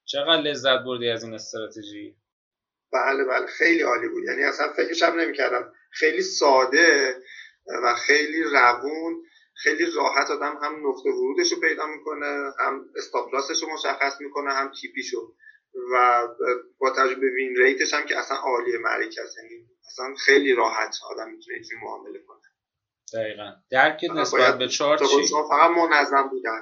چقدر لذت بردی از این استراتژی؟ بله خیلی عالی بود. یعنی اصلا فکرش هم نمی‌کردم. خیلی ساده و خیلی روون، خیلی راحت آدم هم نقطه ورودش رو پیدا میکنه، هم استاپ لاسش رو مشخص میکنه، هم تیپیشو، و با توجه به وین ریتش هم که اصلا عالیه مرکز. یعنی اصلا خیلی راحت آدم میتونه اینجوری معامله کنه. دقیقاً. درکت نسبت به چارت چی؟ فقط منظم بودن.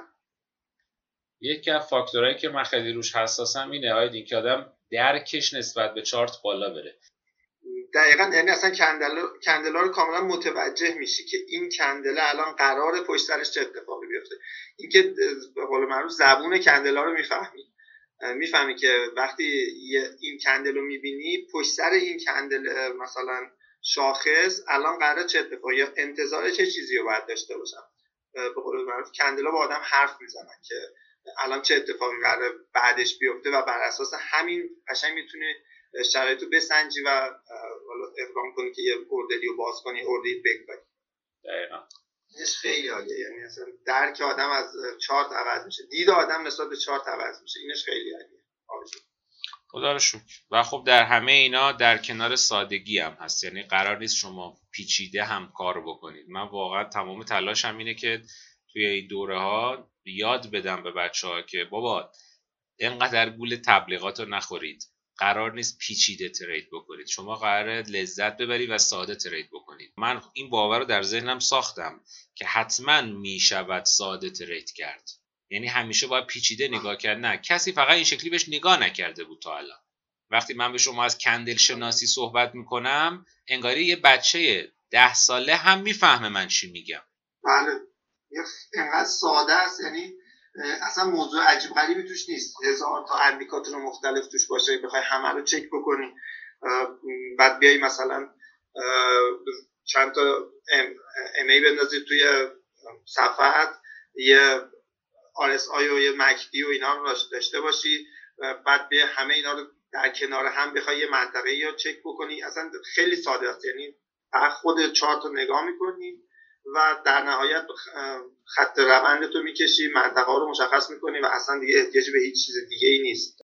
یکی از فاکتورهایی که من خیلی روش حساسم اینه آیدین که آدم درکش نسبت به چارت بالا بره. دقیقاً. یعنی اصلا کندلا رو کاملا متوجه میشی که این کندله الان قراره پشت سرش چه اتفاقی بیفته. این که به قول معروف زبون کندلا رو میفهمی که وقتی این کندل رو میبینی پشت سر این کندل مثلا شاخص الان قراره چه اتفاقی یا انتظار چه چیزی رو باید داشته باشم. به قول معروف کندلا با آدم حرف میزنن که الان چه اتفاقی قراره بعدش بیفته و بر اساس همین قشنگ میتونی شرایط رو بسنجی و اقدام کنی که یه اوردری رو باز کنی، اوردری بگذاری. دقیقاً. اینش خیلی عالیه. یعنی اصلا درک آدم از چارت عوض میشه، دید آدم نسبت به چارت عوض میشه. اینش خیلی عالیه. خدا رو شکر. و خب در همه اینا در کنار سادگی هم هست، یعنی قرار نیست شما پیچیده هم کار بکنید. من واقعا تمام تلاشم اینه که توی این دوره ها یاد بدم به بچه‌ها که بابا اینقدر گول تبلیغات رو نخورید، قرار نیست پیچیده ترید بکنید، شما قراره لذت ببرید و ساده ترید بکنید. من این باور رو در ذهنم ساختم که حتما میشود ساده ترید کرد، یعنی همیشه باید پیچیده نگاه کرد. نه، کسی فقط این شکلی بهش نگاه نکرده بود تا الان. وقتی من به شما از کندل شناسی صحبت میکنم انگاری یه بچه 10 ساله هم میفهمه من چی میگم. بله، اینقدر ساده است. یعنی اصلا موضوع عجیب غریبی توش نیست. 1000 تا اندیکاتور مختلف توش باشه، بخوای همه رو چک بکنی، بعد بیای مثلا چند تا ایمیل بندازی توی صفحت، یه RSI و یه MACD و اینا رو داشته باشی، بعد بیای همه اینا رو در کنار هم بخوای یه منطقه‌ای رو چک بکنی. اصلا خیلی ساده است. یعنی فقط خود چارت رو نگاه می‌کنی و در نهایت خط روند تو میکشی، منطقه رو مشخص میکنی و اصلا دیگه احتیاجی به هیچ چیز دیگه ای نیست.